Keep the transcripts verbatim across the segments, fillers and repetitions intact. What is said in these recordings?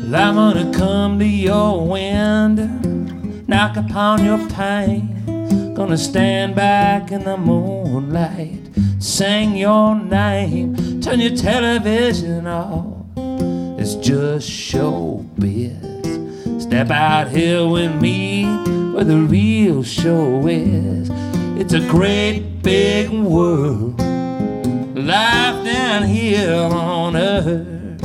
I'm gonna come to your wind, knock upon your pane. Gonna stand back in the moonlight, sing your name, turn your television off. It's just showbiz. Step out here with me where the real show is. It's a great big world, life down here on earth.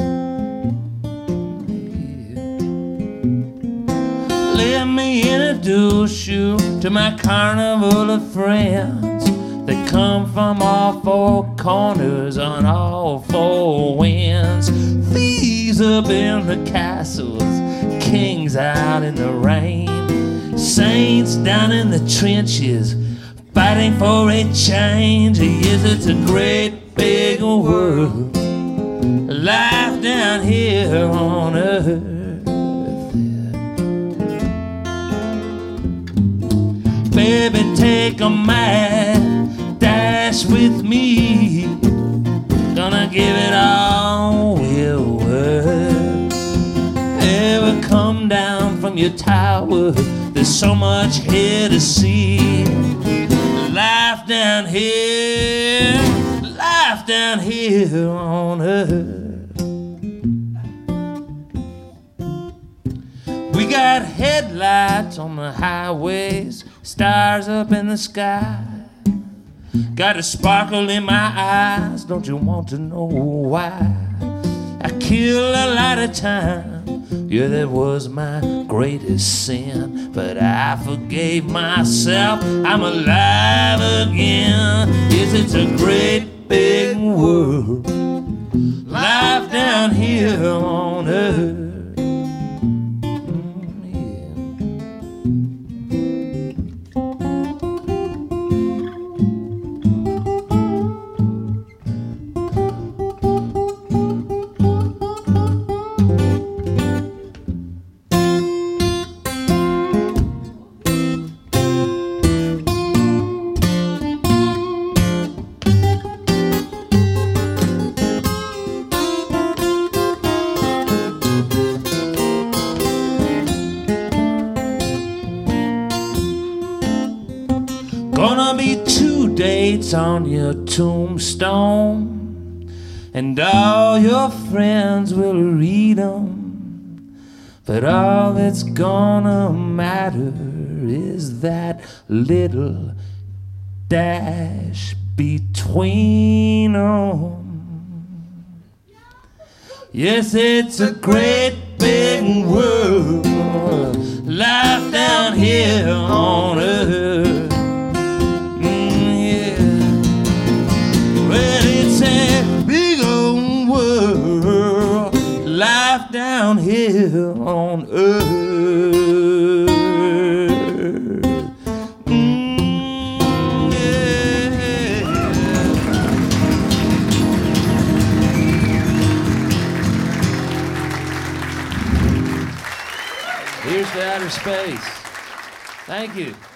Let me introduce you to my carnival of friends. They come from all four corners on all four winds. Thieves up in the castles, kings out in the rain, saints down in the trenches, fighting for a change. Yes, it's a great big world, life down here on earth. Baby, take a mad dash with me. Gonna give it all we're worth. Ever come down from your tower? There's so much here to see. Life down here, life down here on earth. We got headlights on the highways, stars up in the sky. Got a sparkle in my eyes, don't you want to know why? I killed a lot of time, yeah, that was my greatest sin. But I forgave myself, I'm alive again. Yes, it's a great big world, life down here on earth. Gonna be two dates on your tombstone, and all your friends will read them. But all that's gonna matter is that little dash between them. Yes, it's a great big world, life down here on earth. Life down here on earth. Mm, yeah. Here's to outer space. Thank you.